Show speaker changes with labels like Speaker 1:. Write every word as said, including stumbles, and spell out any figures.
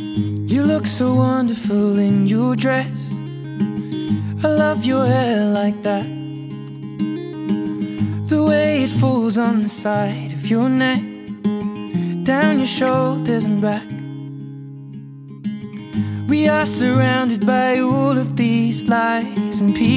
Speaker 1: You look so wonderful in your dress. I love your hair like that, the way it falls on the side of your neck, down your shoulders and back. We are surrounded by all of these lies and people.